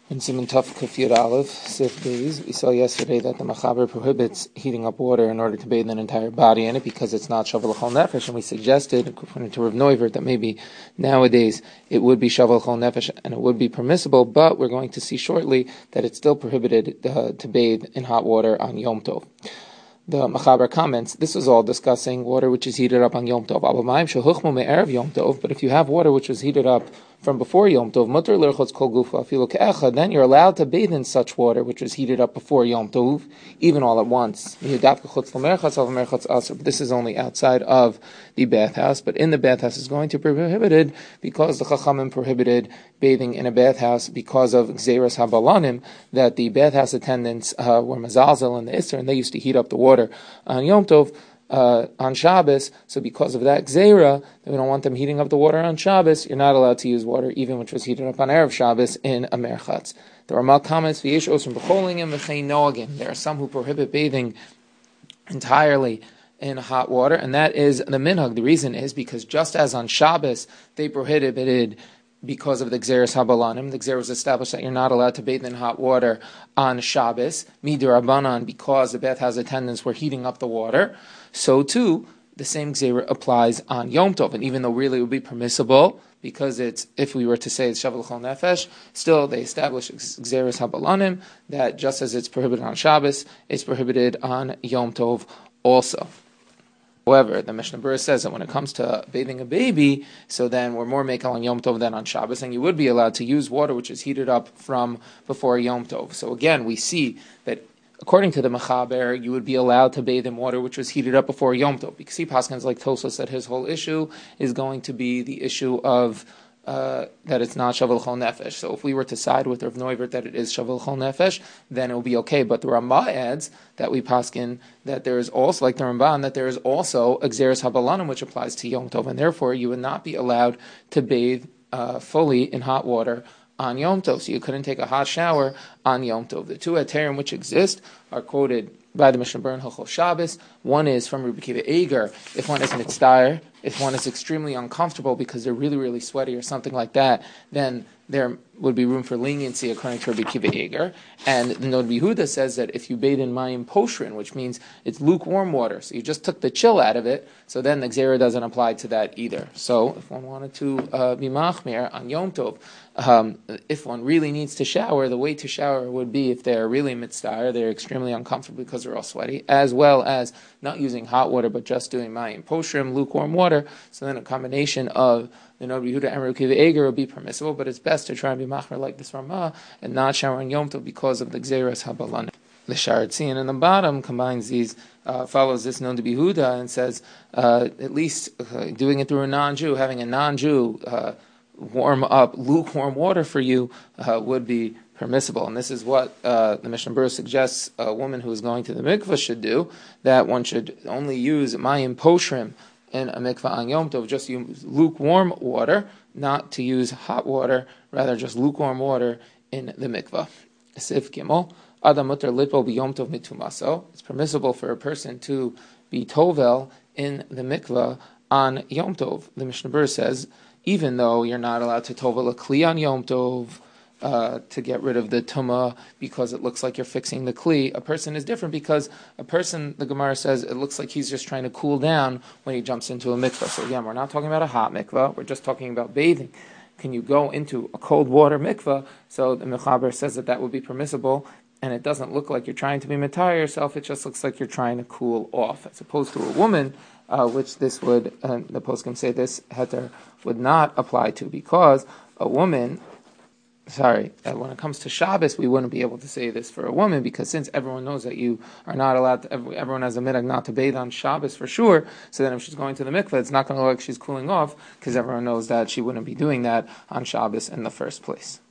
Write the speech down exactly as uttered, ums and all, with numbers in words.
In Siman Tov Kufiyat Aleph, Sif Beis, we saw yesterday that the Machaber prohibits heating up water in order to bathe an entire body in it because it's not Shavuot L'chol Nefesh, and we suggested, according to Rav Neuvert, that maybe nowadays it would be Shavuot L'chol Nefesh and it would be permissible, but we're going to see shortly that it's still prohibited uh, to bathe in hot water on Yom Tov. The Machaber comments, this is all discussing water which is heated up on Yom Tov. But if you have water which was heated up from before Yom Tov, then you're allowed to bathe in such water which was heated up before Yom Tov, even all at once. This is only outside of the bathhouse, but in the bathhouse is going to be prohibited because the Chachamim prohibited bathing in a bathhouse because of Gzeras Habalanim, that the bathhouse attendants uh, were Mazalzel and the Isser, and they used to heat up the water on Yom Tov. Uh, on Shabbos, so because of that Gzeira, we don't want them heating up the water on Shabbos, you're not allowed to use water even which was heated up on Erev Shabbos in a Merchatz. The Ramal comments, there are some who prohibit bathing entirely in hot water, and that is the minhag. The reason is because just as on Shabbos they prohibited because of the Gzeres Habalanim, the Gzeres was established that you're not allowed to bathe in hot water on Shabbos, Midir Rabbanan, because the bathhouse attendants were heating up the water. So too, the same Gzeira applies on Yom Tov, and even though really it would be permissible, because it's, if we were to say it's Shavuot L'chol Nefesh, still they establish Gzeres Habalanim, that just as it's prohibited on Shabbos, it's prohibited on Yom Tov also. However, the Mishnah Berurah says that when it comes to bathing a baby, so then we're more makel on Yom Tov than on Shabbos, and you would be allowed to use water which is heated up from before Yom Tov. So again, we see that according to the Mechaber, you would be allowed to bathe in water which was heated up before Yom Tov, because he paskins like Tosfos that his whole issue is going to be the issue of Uh, that it's not Shavuot L'chol Nefesh. So if we were to side with Rav Neuvert that it is Shavuot L'chol Nefesh, then it will be okay. But the Rambam adds that we paskin that there is also, like the Ramban, that there is also a Gzeres Habalanim which applies to Yom Tov, and therefore you would not be allowed to bathe uh, fully in hot water on Yom Tov. So you couldn't take a hot shower on Yom Tov. The two heterim which exist are quoted by the Mishnah Berurah in Hilchos Shabbos. One is from Rabbi Akiva Eiger, if one is mitzdayer, if one is extremely uncomfortable because they're really, really sweaty or something like that, then there would be room for leniency according to Rabbi Akiva Eiger. And the Nod Yehuda says that if you bathe in mayim poshrin, which means it's lukewarm water, so you just took the chill out of it, so then the Gzeira doesn't apply to that either. So if one wanted to uh, be machmir on Yom Tov, um, if one really needs to shower, the way to shower would be if they're really mitzdayer, they're extremely uncomfortable because they're all sweaty, as well as not using hot water, but just doing mayim poshrim, lukewarm water. So then a combination of the Nod Yehuda and Rabbi Akiva Eiger would be permissible, but it's best to try and be machmer like this Ramah and not shower on Yom Tov because of the Gzeras Habalanim. The Sharetzian in the bottom combines these, uh, follows this Nod Yehuda and says, uh, at least uh, doing it through a non-Jew, having a non-Jew uh, warm up lukewarm water for you uh, would be permissible. And this is what uh, the Mishnah Berurah suggests a woman who is going to the mikvah should do, that one should only use mayim poshrim in a mikvah on Yom Tov, just use lukewarm water, not to use hot water, rather just lukewarm water in the mikvah. Sif Gimel, Adam mutar litpo b'Yom Tov mitumaso. It's permissible for a person to be tovel in the mikvah on Yom Tov. The Mishnah Berurah says, even though you're not allowed to tovel a kli on Yom Tov, Uh, to get rid of the tumah because it looks like you're fixing the kli, a person is different because a person, the Gemara says, it looks like he's just trying to cool down when he jumps into a mikvah. So again, we're not talking about a hot mikvah, we're just talking about bathing. Can you go into a cold water mikvah? So the Mechaber says that that would be permissible, and it doesn't look like you're trying to be mitayar yourself, it just looks like you're trying to cool off, as opposed to a woman, uh, which this would, uh, the poskim say this heter would not apply to, because a woman, Sorry, uh, when it comes to Shabbos, we wouldn't be able to say this for a woman, because since everyone knows that you are not allowed to, everyone has a minhag not to bathe on Shabbos for sure, so then if she's going to the mikveh, it's not going to look like she's cooling off, because everyone knows that she wouldn't be doing that on Shabbos in the first place.